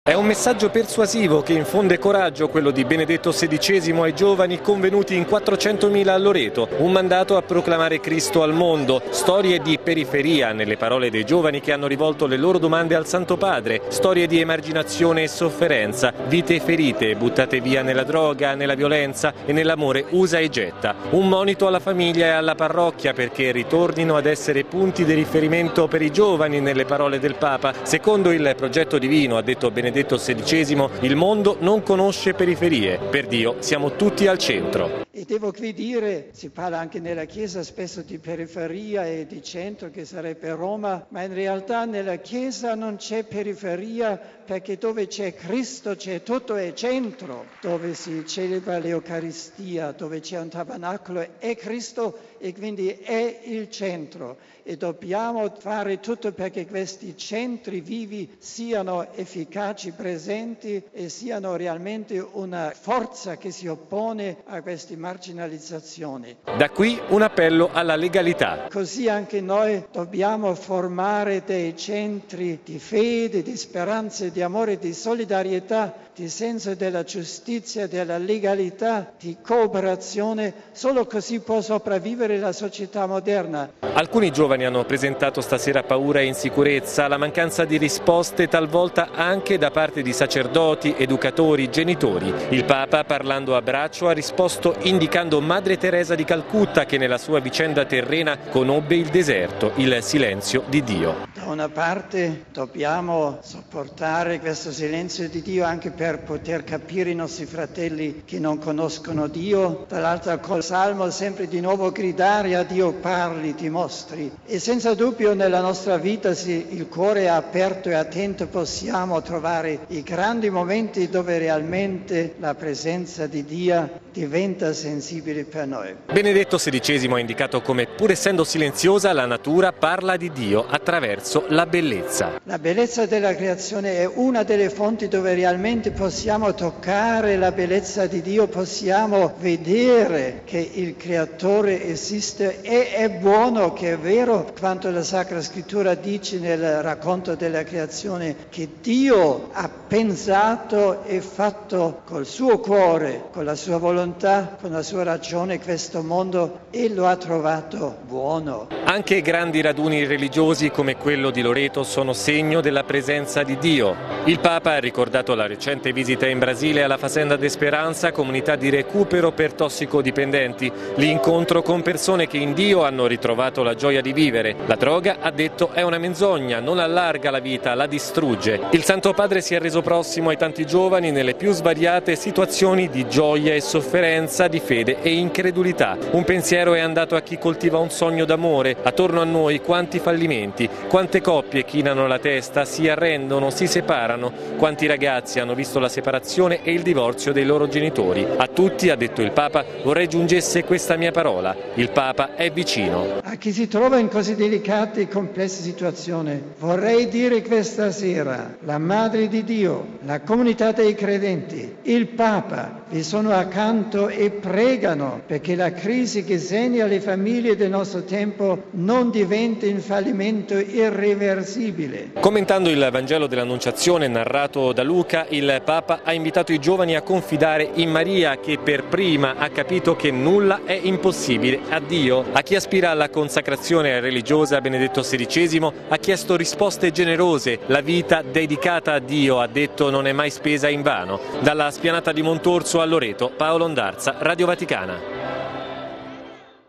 È un messaggio persuasivo che infonde coraggio, quello di Benedetto XVI ai giovani convenuti in 400.000 a Loreto, un mandato a proclamare Cristo al mondo, storie di periferia nelle parole dei giovani che hanno rivolto le loro domande al Santo Padre, storie di emarginazione e sofferenza, vite ferite, buttate via nella droga, nella violenza e nell'amore usa e getta, un monito alla famiglia e alla parrocchia perché ritornino ad essere punti di riferimento per i giovani nelle parole del Papa. Secondo il progetto divino, ha detto Benedetto XVI, il mondo non conosce periferie, per Dio siamo tutti al centro. E devo qui dire, si parla anche nella Chiesa spesso di periferia e di centro che sarebbe Roma, ma in realtà nella Chiesa non c'è periferia perché dove c'è Cristo c'è tutto, è centro, dove si celebra l'Eucaristia, dove c'è un tabernacolo è Cristo e quindi è il centro e dobbiamo fare tutto perché questi centri vivi siano efficaci, presenti e siano realmente una forza che si oppone a questi marginalizzazioni. Da qui un appello alla legalità. Così anche noi dobbiamo formare dei centri di fede, di speranza, di amore, di solidarietà, di senso della giustizia, della legalità, di cooperazione. Solo così può sopravvivere la società moderna. Alcuni giovani hanno presentato stasera paura e insicurezza, la mancanza di risposte talvolta anche da parte di sacerdoti, educatori, genitori. Il Papa, parlando a braccio, ha risposto indicando Madre Teresa di Calcutta che nella sua vicenda terrena conobbe il deserto, il silenzio di Dio. Da una parte dobbiamo sopportare questo silenzio di Dio anche per poter capire i nostri fratelli che non conoscono Dio, dall'altra col Salmo sempre di nuovo gridare a Dio parli, ti mostri. E senza dubbio nella nostra vita se il cuore è aperto e attento possiamo trovare i grandi momenti dove realmente la presenza di Dio diventa sensibile per noi. Benedetto XVI ha indicato come, pur essendo silenziosa, la natura parla di Dio attraverso la bellezza. La bellezza della creazione è una delle fonti dove realmente possiamo toccare la bellezza di Dio, possiamo vedere che il Creatore esiste e è buono, che è vero quanto la Sacra Scrittura dice nel racconto della creazione, che Dio ha pensato e fatto col suo cuore, con la sua volontà, con la sua ragione questo mondo e lo ha trovato buono. Anche grandi raduni religiosi come quello di Loreto sono segno della presenza di Dio. Il Papa ha ricordato la recente visita in Brasile alla Fazenda de Esperanza, comunità di recupero per tossicodipendenti, l'incontro con persone che in Dio hanno ritrovato la gioia di vivere. La droga, ha detto, è una menzogna, non allarga la vita, la distrugge. Il Santo Padre si è reso prossimo ai tanti giovani nelle più svariate situazioni di gioia e sofferenza, di fede e incredulità. Un pensiero è andato a chi coltiva un sogno d'amore. Attorno a noi quanti fallimenti, quante coppie chinano la testa, si arrendono, si separano, quanti ragazzi hanno visto la separazione e il divorzio dei loro genitori. A tutti, ha detto il Papa, vorrei giungesse questa mia parola: il Papa è vicino. A chi si trova in così delicate e complesse situazioni, vorrei dire questa sera, la Madre di Dio, la comunità dei credenti, il Papa, vi sono accanto e pregano perché la crisi che segna le famiglie del nostro tempo non diventi un fallimento irreversibile. Commentando il Vangelo dell'Annunciazione narrato da Luca, il Papa ha invitato i giovani a confidare in Maria che per prima ha capito che nulla è impossibile a Dio. A chi aspira alla consacrazione religiosa, Benedetto XVI ha chiesto risposte generose. La vita dedicata a Dio, ha detto, non è mai spesa invano. Dalla spianata di Montorso a Loreto, Paolo Ondarza, Radio Vaticana.